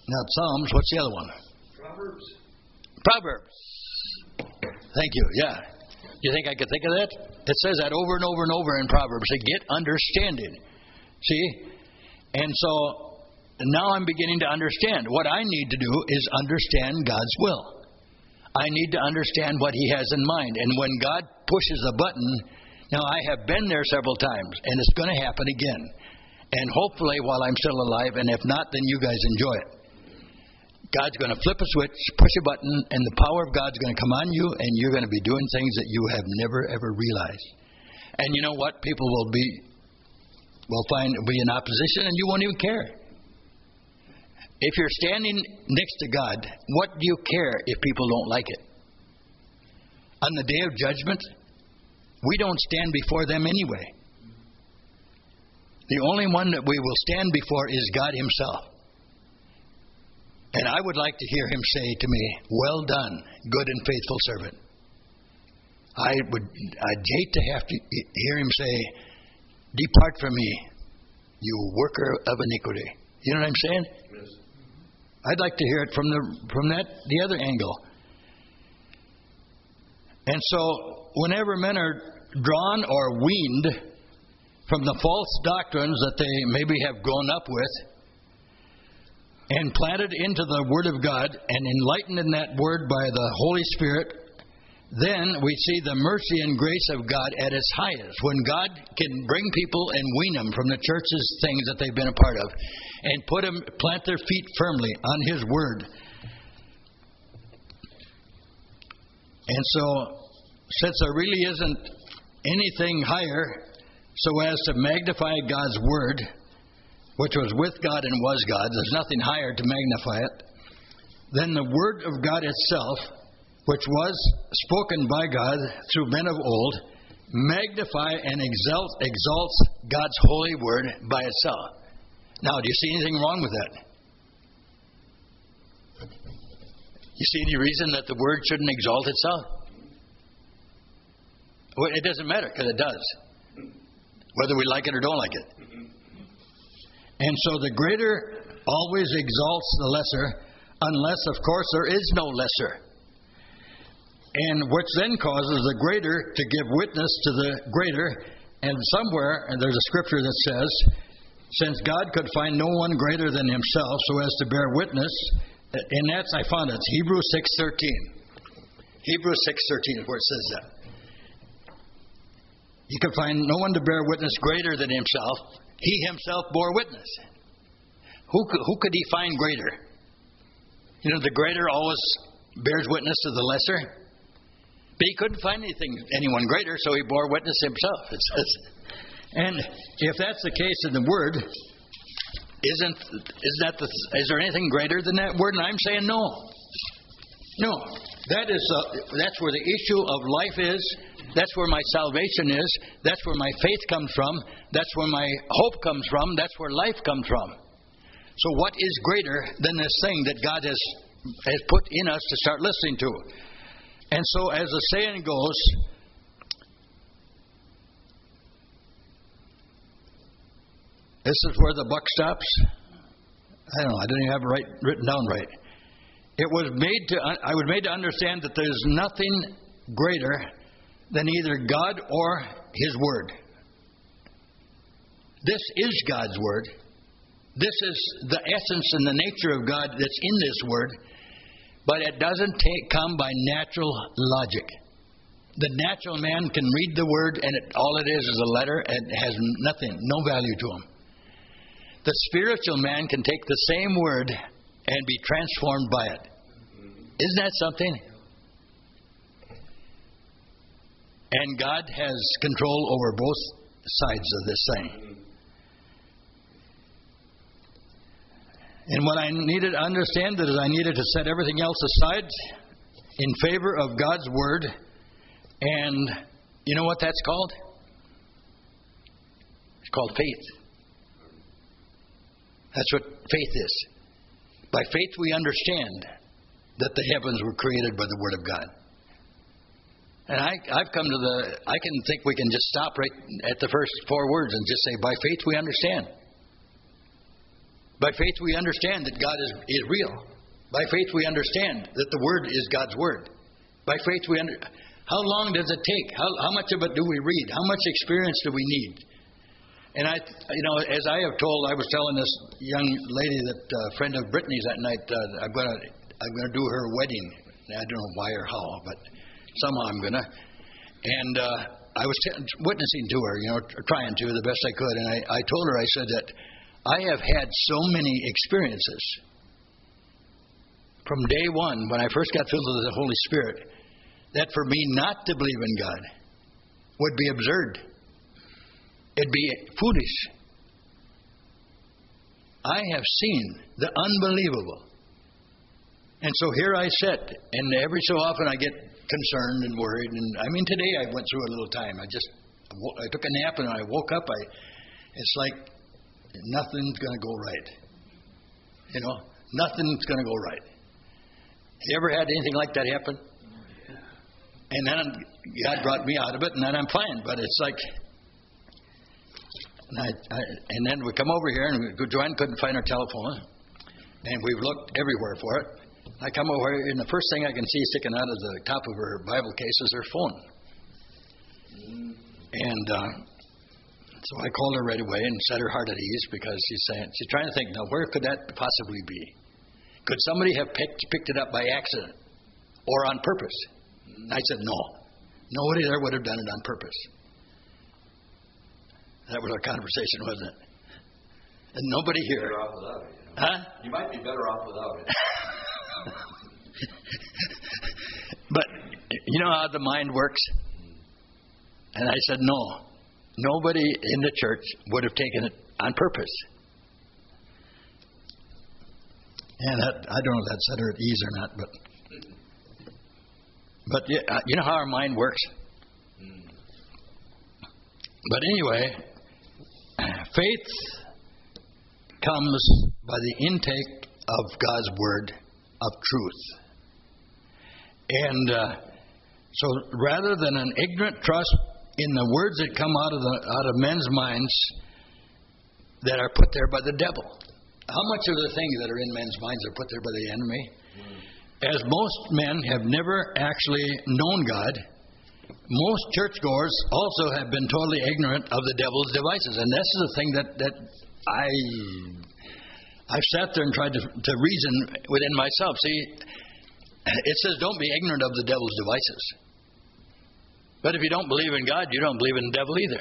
B: Not Psalms. What's the other one?
A: Proverbs.
B: Proverbs. Thank you. Yeah. You think I could think of that? It says that over and over and over in Proverbs. Say, get understanding. See? And so now I'm beginning to understand. What I need to do is understand God's will. I need to understand what He has in mind. And when God pushes a button, now I have been there several times, and it's going to happen again. And hopefully while I'm still alive, and if not, then you guys enjoy it. God's going to flip a switch, push a button, and the power of God's going to come on you, and you're going to be doing things that you have never, ever realized. And you know what? People will be in opposition, and you won't even care. If you're standing next to God, what do you care if people don't like it? On the day of judgment, we don't stand before them anyway. The only one that we will stand before is God Himself. And I would like to hear Him say to me, well done, good and faithful servant. I'd hate to have to hear Him say, depart from me, you worker of iniquity. You know what I'm saying?
A: Yes.
B: I'd like to hear it from the other angle. And so, whenever men are drawn or weaned from the false doctrines that they maybe have grown up with, and planted into the Word of God, and enlightened in that Word by the Holy Spirit, then we see the mercy and grace of God at its highest. When God can bring people and wean them from the church's things that they've been a part of, and plant their feet firmly on His Word. And so, since there really isn't anything higher so as to magnify God's Word, which was with God and was God, there's nothing higher to magnify it, then the Word of God itself, which was spoken by God through men of old, magnify and exalts God's holy Word by itself. Now, do you see anything wrong with that? You see any reason that the Word shouldn't exalt itself? Well, it doesn't matter, because it does. Whether we like it or don't like it. And so the greater always exalts the lesser, unless, of course, there is no lesser. And which then causes the greater to give witness to the greater. And somewhere, and there's a scripture that says, since God could find no one greater than Himself so as to bear witness, and that's, I found it, Hebrews 6:13. Hebrews 6:13 is where it says that. He could find no one to bear witness greater than Himself. He Himself bore witness. Who could He find greater? You know, the greater always bears witness to the lesser. But He couldn't find anyone greater, so He bore witness Himself, it says. And if that's the case in the Word, is there anything greater than that Word? And I'm saying no. No. That's where the issue of life is. That's where my salvation is. That's where my faith comes from. That's where my hope comes from. That's where life comes from. So what is greater than this thing that God has put in us to start listening to? And so as the saying goes, this is where the buck stops. I don't know. I didn't even have it written down right. I was made to understand that there's nothing greater than either God or His Word. This is God's Word. This is the essence and the nature of God that's in this Word. But it doesn't come by natural logic. The natural man can read the Word and all it is a letter and it has nothing, no value to him. The spiritual man can take the same Word and be transformed by it. Isn't that something? And God has control over both sides of this thing. And what I needed to understand is I needed to set everything else aside in favor of God's Word. And you know what that's called? It's called faith. That's what faith is. By faith we understand that the heavens were created by the Word of God. And I can think we can just stop right at the first 4 words and just say, by faith we understand. By faith we understand that God is real. By faith we understand that the Word is God's Word. By faith how long does it take? How much of it do we read? How much experience do we need? And as I have told, I was telling this young lady, that friend of Brittany's that night, I'm gonna do her wedding. I don't know why or how, but somehow I'm gonna. And I was witnessing to her, trying to the best I could. And I told her, I said that I have had so many experiences from day one when I first got filled with the Holy Spirit, that for me not to believe in God would be absurd. It'd be foolish. I have seen the unbelievable. And so here I sit, and every so often I get concerned and worried. And today I went through a little time. I took a nap, and when I woke up, it's like nothing's going to go right. Nothing's going to go right. You ever had anything like that happen? And then God brought me out of it, and then I'm fine. But it's like, and then we come over here, and Joanne couldn't find her telephone, and we've looked everywhere for it. I come over here, and the first thing I can see sticking out of the top of her Bible case is her phone. And so I called her right away and set her heart at ease, because she's trying to think, now where could that possibly be? Could somebody have picked it up by accident or on purpose? I said, no. Nobody there would have done it on purpose. That was our conversation, wasn't it? And nobody here.
C: Better off without it.
B: Huh?
C: You might be better off without it.
B: But you know how the mind works? And I said, no. Nobody in the church would have taken it on purpose. And I don't know if that set her at ease or not, but you know how our mind works? But anyway, faith comes by the intake of God's Word of truth. And so rather than an ignorant trust in the words that come out of men's minds that are put there by the devil. How much of the things that are in men's minds are put there by the enemy? As most men have never actually known God, most churchgoers also have been totally ignorant of the devil's devices. And this is the thing that I've sat there and tried to reason within myself. See, it says don't be ignorant of the devil's devices. But if you don't believe in God, you don't believe in the devil either.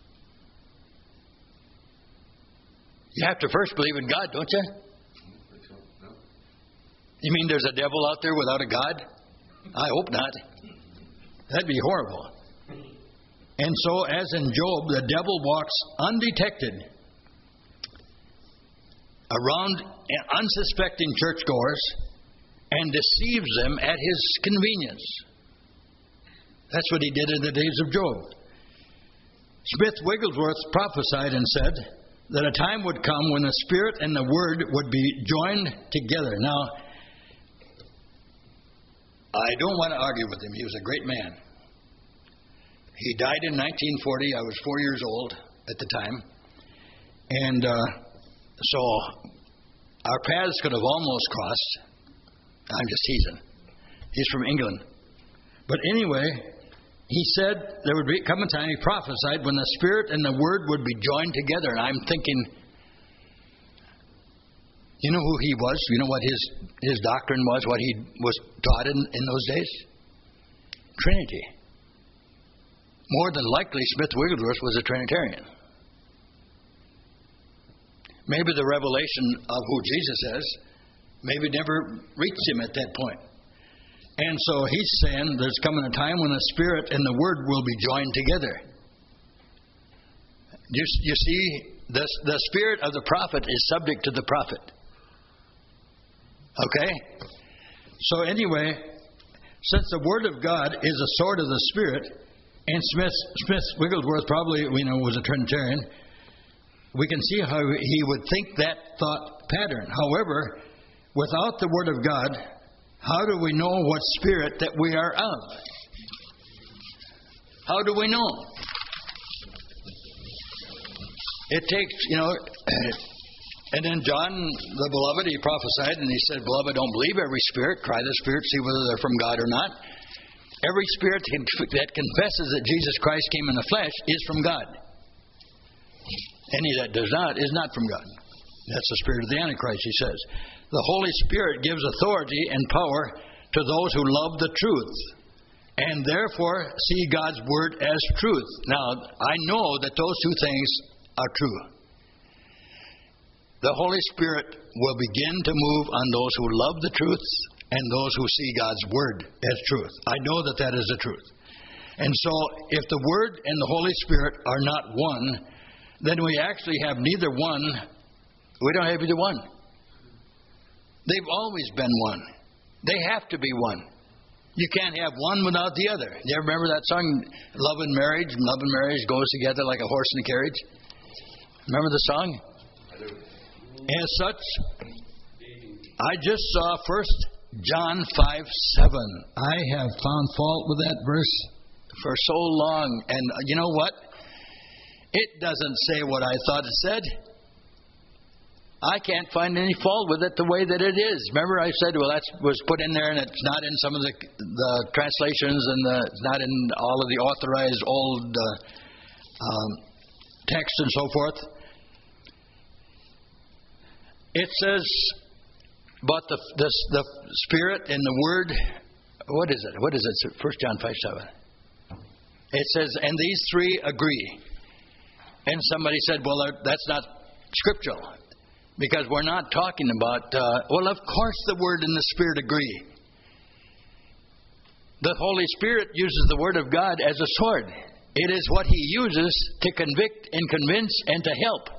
B: You have to first believe in God, don't you? You mean there's a devil out there without a God? I hope not. That'd be horrible. And so, as in Job, the devil walks undetected around unsuspecting churchgoers and deceives them at his convenience. That's what he did in the days of Job. Smith Wigglesworth prophesied and said that a time would come when the Spirit and the Word would be joined together. Now, I don't want to argue with him. He was a great man. He died in 1940. I was 4 years old at the time. And so our paths could have almost crossed. I'm just teasing. He's from England. But anyway, he said there would come a time, he prophesied, when the Spirit and the Word would be joined together. And I'm thinking, you know who he was? You know what his doctrine was, what he was taught in those days? Trinity. More than likely, Smith Wigglesworth was a Trinitarian. Maybe the revelation of who Jesus is maybe never reached him at that point. And so he's saying there's coming a time when the Spirit and the Word will be joined together. You see, the spirit of the prophet is subject to the prophet. Okay? So anyway, since the Word of God is a sword of the Spirit, and Smith Wigglesworth probably, was a Trinitarian, we can see how he would think that thought pattern. However, without the Word of God, how do we know what spirit that we are of? How do we know? It takes, And then John, the beloved, he prophesied and he said, Beloved, don't believe every spirit. Try the spirits, see whether they're from God or not. Every spirit that confesses that Jesus Christ came in the flesh is from God. Any that does not is not from God. That's the spirit of the Antichrist, he says. The Holy Spirit gives authority and power to those who love the truth and therefore see God's word as truth. Now, I know that those two things are true. The Holy Spirit will begin to move on those who love the truth and those who see God's word as truth. I know that that is the truth. And so, if the Word and the Holy Spirit are not one, then we actually have neither one. We don't have either one. They've always been one. They have to be one. You can't have one without the other. You ever remember that song, Love and Marriage? Love and marriage goes together like a horse and a carriage. Remember the song? As such, I just saw 1 John 5:7. I have found fault with that verse for so long. And you know what? It doesn't say what I thought it said. I can't find any fault with it the way that it is. Remember I said, well, that was put in there and it's not in some of the translations and it's not in all of the authorized old texts and so forth. It says about the Spirit and the Word. What is it? What is it? 1 John 5:7. It says, and these three agree. And somebody said, well, that's not scriptural. Because we're not talking about, well, of course the Word and the Spirit agree. The Holy Spirit uses the Word of God as a sword. It is what He uses to convict and convince and to help.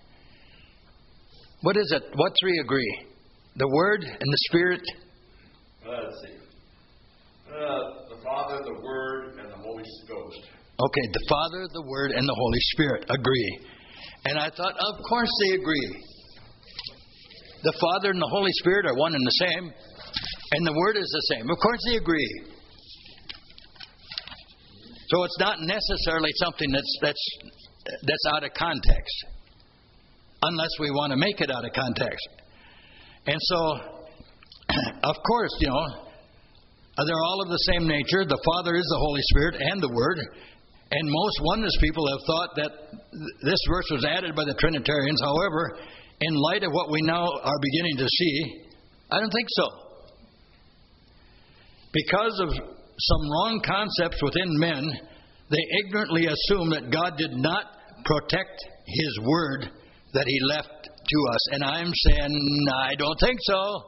B: What is it? What three agree? The Word and the Spirit?
C: Let's see. The Father, the Word, and the Holy Ghost.
B: Okay, the Father, the Word, and the Holy Spirit agree. And I thought, of course they agree. The Father and the Holy Spirit are one and the same, and the Word is the same. Of course they agree. So it's not necessarily something that's out of context, unless we want to make it out of context. And so, of course, they're all of the same nature. The Father is the Holy Spirit and the Word. And most oneness people have thought that this verse was added by the Trinitarians. However, in light of what we now are beginning to see, I don't think so. Because of some wrong concepts within men, they ignorantly assume that God did not protect His Word that He left to us. And I'm saying, I don't think so.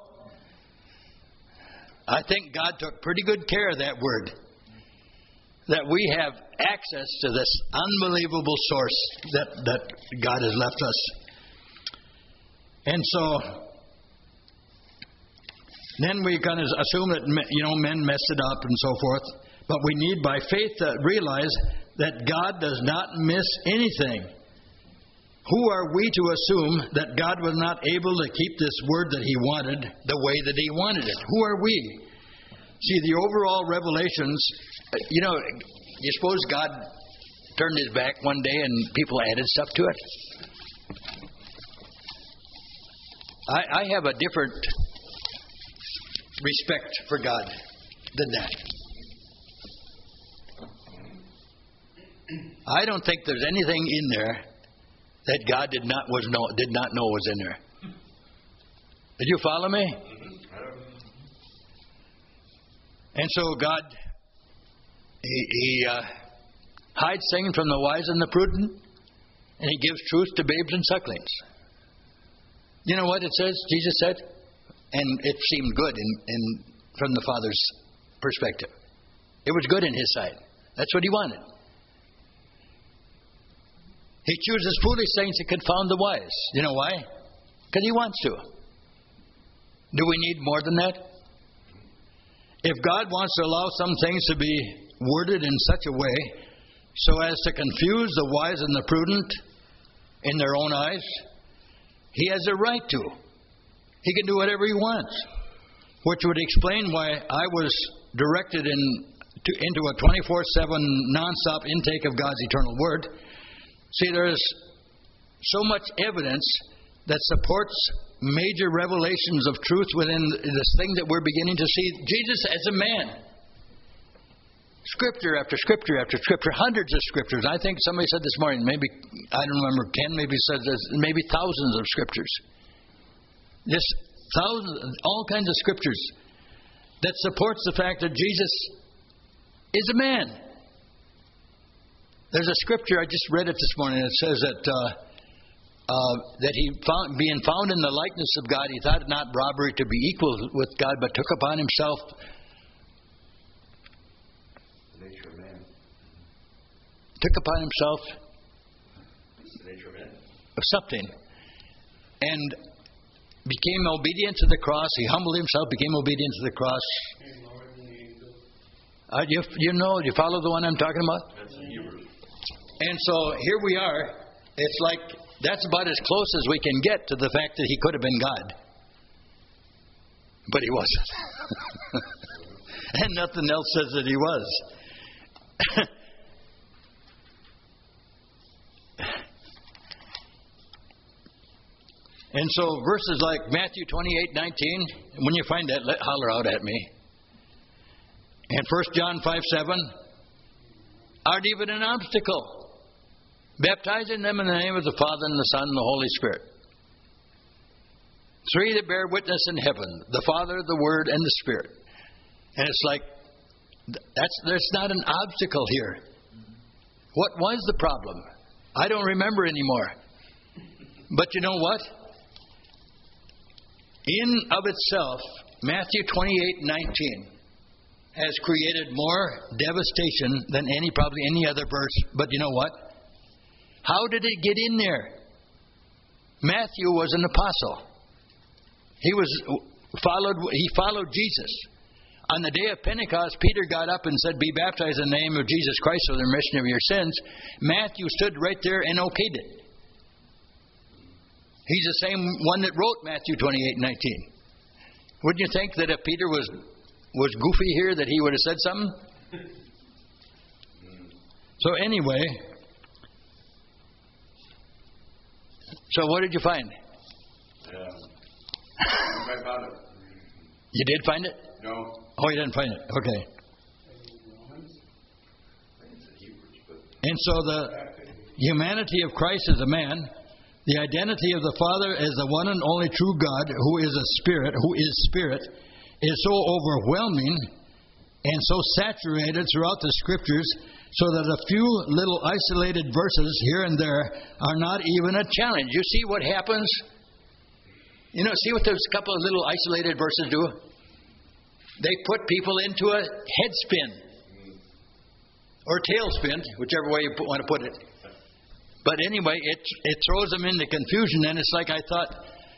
B: I think God took pretty good care of that Word. That we have access to this unbelievable source that God has left us. And so, then we kind of assume that, men messed it up and so forth. But we need, by faith, to realize that God does not miss anything. Who are we to assume that God was not able to keep this Word that He wanted the way that He wanted it? Who are we? See, the overall revelations, you suppose God turned His back one day and people added stuff to it? I have a different respect for God than that. I don't think there's anything in there that God did not know was in there. Did you follow me? And so God, He hides things from the wise and the prudent, and He gives truth to babes and sucklings. You know what it says? Jesus said, and it seemed good from the Father's perspective. It was good in His sight. That's what He wanted. He chooses foolish things to confound the wise. You know why? Because He wants to. Do we need more than that? If God wants to allow some things to be worded in such a way so as to confuse the wise and the prudent in their own eyes, He has a right to. He can do whatever He wants. Which would explain why I was directed into a 24/7 nonstop intake of God's eternal Word. See, there is so much evidence that supports major revelations of truth within this thing that we're beginning to see. Jesus as a man. Scripture after scripture after scripture, hundreds of scriptures. I think somebody said this morning, maybe, I don't remember, 10 maybe said this, maybe thousands of scriptures. Just thousands, all kinds of scriptures that supports the fact that Jesus is a man. There's a scripture, I just read it this morning, it says that he found, being found in the likeness of God, he thought it not robbery to be equal with God, but took upon himself
C: the nature of man.
B: of something, and became obedient to the cross. He humbled himself, became obedient to the cross. You follow the one I'm talking about?
C: That's in Hebrews.
B: And so here we are. It's like that's about as close as we can get to the fact that he could have been God. But he wasn't. And nothing else says that he was. And so verses like Matthew 28:19, when you find that, holler out at me. And 1 John 5:7 aren't even an obstacle. Baptizing them in the name of the Father and the Son and the Holy Spirit. 3 that bear witness in heaven, the Father, the Word, and the Spirit. And it's like, there's not an obstacle here. What was the problem? I don't remember anymore. But you know what? In of itself, Matthew 28:19 has created more devastation than probably any other verse. But you know what? How did it get in there? Matthew was an apostle. He followed Jesus. On the day of Pentecost, Peter got up and said, "Be baptized in the name of Jesus Christ for the remission of your sins." Matthew stood right there and okayed it. He's the same one that wrote Matthew 28:19. Wouldn't you think that if Peter was goofy here, that he would have said something? So anyway, so what did you find?
C: Yeah. I found it.
B: You did find it?
C: No.
B: Oh, you didn't find it. Okay. And so the humanity of Christ as a man, the identity of the Father as the one and only true God, who is Spirit, is so overwhelming and so saturated throughout the Scriptures, so that a few little isolated verses here and there are not even a challenge. You see what happens? See what those couple of little isolated verses do? They put people into a head spin or tail spin, whichever way you want to put it. But anyway, it throws them into confusion, and it's like I thought,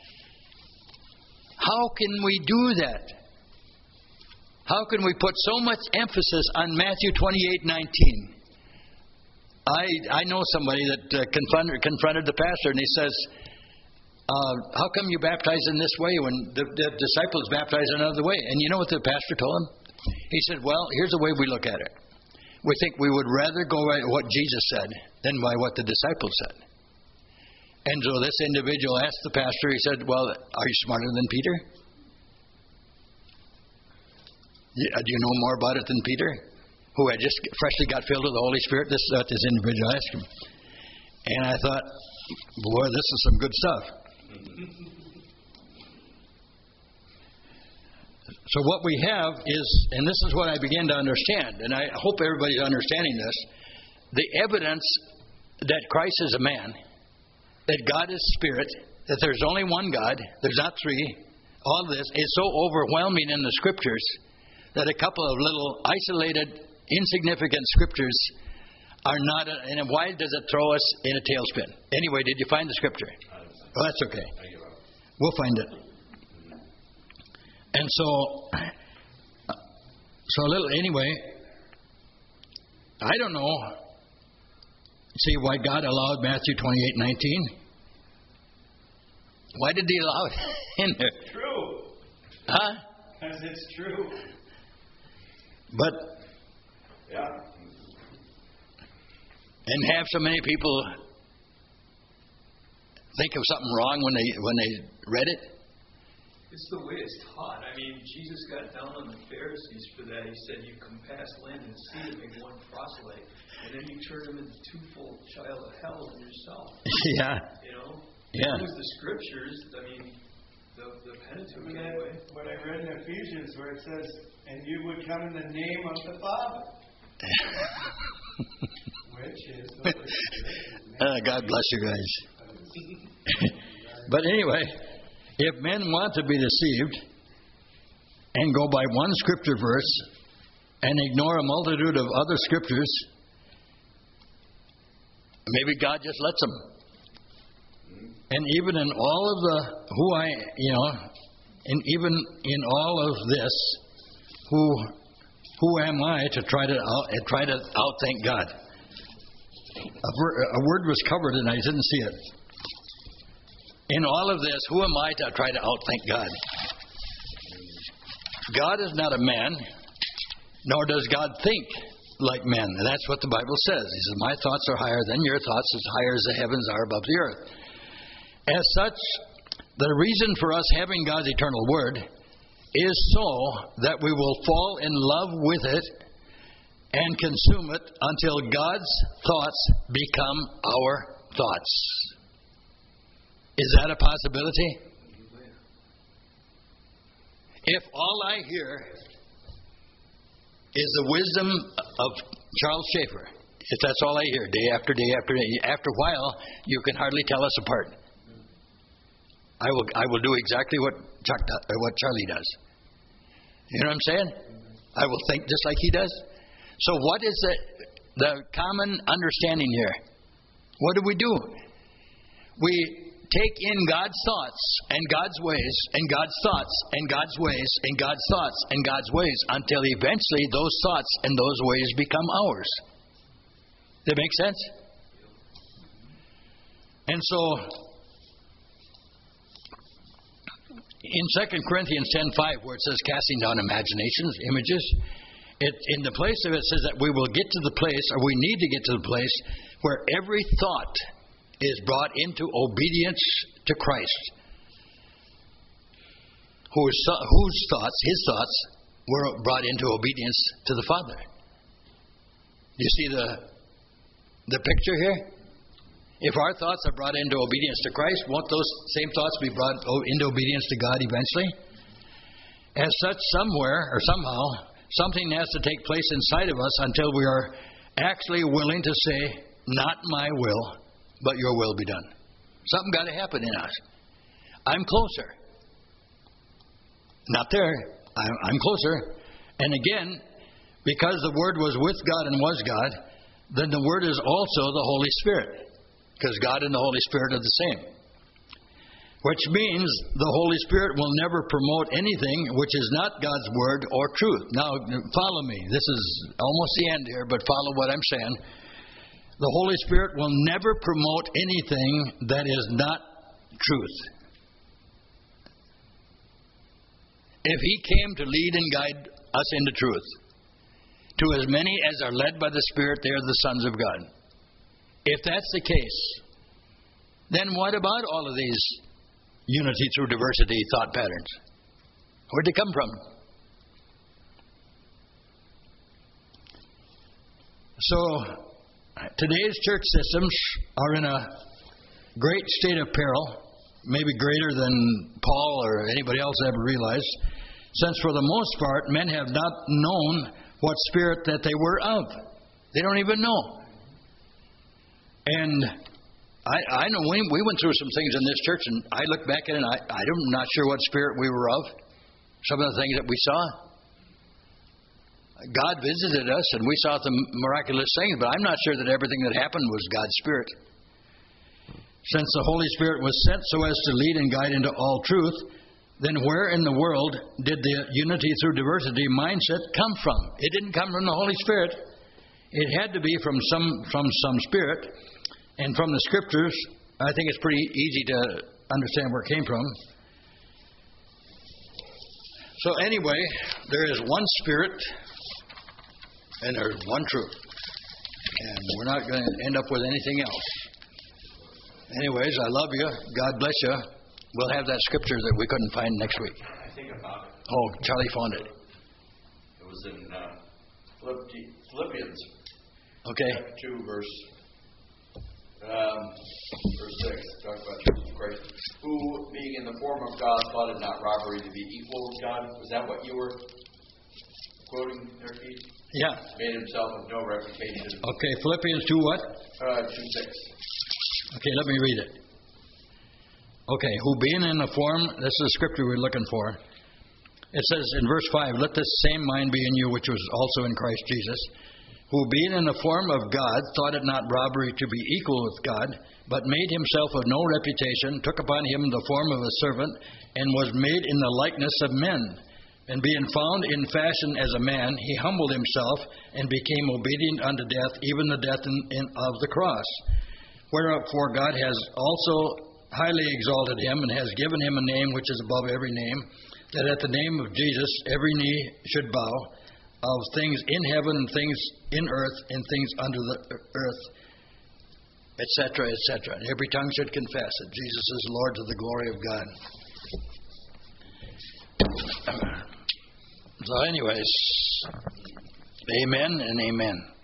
B: how can we do that? How can we put so much emphasis on Matthew 28:19? I know somebody that confronted the pastor, and he says, how come you baptize in this way when the disciples baptize another way? And you know what the pastor told him? He said, well, here's the way we look at it. We think we would rather go by what Jesus said than by what the disciples said. And so this individual asked the pastor, he said, well, are you smarter than Peter? Do you know more about it than Peter, who had just freshly got filled with the Holy Spirit? This is what this individual asked him. And I thought, boy, this is some good stuff. So what we have is, and this is what I began to understand, and I hope everybody's understanding this, the evidence that Christ is a man, that God is Spirit, that there's only one God, there's not three, all this is so overwhelming in the Scriptures that a couple of little isolated, insignificant Scriptures are not, and why does it throw us in a tailspin? Anyway, did you find the Scripture? Oh, that's okay. We'll find it. And so a little, anyway, I don't know. See why God allowed Matthew 28:19? Why did He allow it in there?
A: True.
B: Huh?
A: Because it's true.
B: But,
C: Yeah.
B: and have so many people think of something wrong when they read it?
A: It's the way it's taught. I mean, Jesus got down on the Pharisees for that. He said, you compass land and sea to make one proselyte. And then you turn them into twofold child of hell in yourself.
B: Yeah.
A: You know?
B: Yeah.
A: It was the scriptures. I mean, the Pentateuch anyway.
D: What I read in Ephesians where it says, and you would come in the name of the Father. Which is the Holy Spirit.
B: God bless you guys. But anyway, if men want to be deceived and go by one scripture verse and ignore a multitude of other scriptures, maybe God just lets them. And even in all of even in all of this, who am I to try to outthink God? A word was covered and I didn't see it. In all of this, who am I to try to outthink God? God is not a man, nor does God think like men. And that's what the Bible says. He says, my thoughts are higher than your thoughts, as higher as the heavens are above the earth. As such, the reason for us having God's eternal word is so that we will fall in love with it and consume it until God's thoughts become our thoughts. Is that a possibility? If all I hear is the wisdom of Charles Schaeffer, if that's all I hear day after day after day, after a while, you can hardly tell us apart. I will do exactly what Charlie does. You know what I'm saying? I will think just like he does. So what is the common understanding here? What do? We take in God's thoughts and God's ways and God's thoughts and God's ways and God's thoughts and God's ways until eventually those thoughts and those ways become ours. Does that make sense? And so in 2 Corinthians 10:5, where it says casting down imaginations, images, in the place of it says that we will get to the place, or we need to get to the place, where every thought is brought into obedience to Christ, whose thoughts, his thoughts, were brought into obedience to the Father. You see the picture here? If our thoughts are brought into obedience to Christ, won't those same thoughts be brought into obedience to God eventually? As such, somewhere or somehow, something has to take place inside of us until we are actually willing to say, not my will, but your will be done. Something got to happen in us. I'm closer. Not there. I'm closer. And again, because the Word was with God and was God, then the Word is also the Holy Spirit. Because God and the Holy Spirit are the same. Which means the Holy Spirit will never promote anything which is not God's Word or truth. Now, follow me. This is almost the end here, but follow what I'm saying. The Holy Spirit will never promote anything that is not truth. If He came to lead and guide us into truth, to as many as are led by the Spirit, they are the sons of God. If that's the case, then what about all of these unity through diversity thought patterns? Where'd they come from? So, today's church systems are in a great state of peril, maybe greater than Paul or anybody else ever realized, since for the most part, men have not known what spirit that they were of. They don't even know. And I know we went through some things in this church, and I look back at it, and I'm not sure what spirit we were of. Some of the things that we saw. God visited us, and we saw some miraculous things, but I'm not sure that everything that happened was God's Spirit. Since the Holy Spirit was sent so as to lead and guide into all truth, then where in the world did the unity through diversity mindset come from? It didn't come from the Holy Spirit. It had to be from some spirit. And from the Scriptures, I think it's pretty easy to understand where it came from. So anyway, there is one Spirit, and there's one truth. And we're not going to end up with anything else. Anyways, I love you. God bless you. We'll have that scripture that we couldn't find next week.
C: I think about it.
B: Oh, Charlie found it.
C: It was in Philippians.
B: Okay.
C: Chapter 2, verse 6. Talk about Jesus Christ, who, being in the form of God, thought it not robbery to be equal with God. Was that what you were quoting there, Keith?
B: Yeah.
C: Made himself of no reputation.
B: Okay, Philippians 2 what?
C: 2:6.
B: Okay, let me read it. Okay, who being in the form, this is the scripture we're looking for. It says in verse 5, let this same mind be in you which was also in Christ Jesus, who being in the form of God thought it not robbery to be equal with God, but made himself of no reputation, took upon him the form of a servant, and was made in the likeness of men. And being found in fashion as a man, he humbled himself and became obedient unto death, even the death of the cross. Wherefore God has also highly exalted him, and has given him a name which is above every name, that at the name of Jesus every knee should bow, of things in heaven and things in earth and things under the earth, etc., etc. And every tongue should confess that Jesus is Lord to the glory of God. So anyways, amen and amen.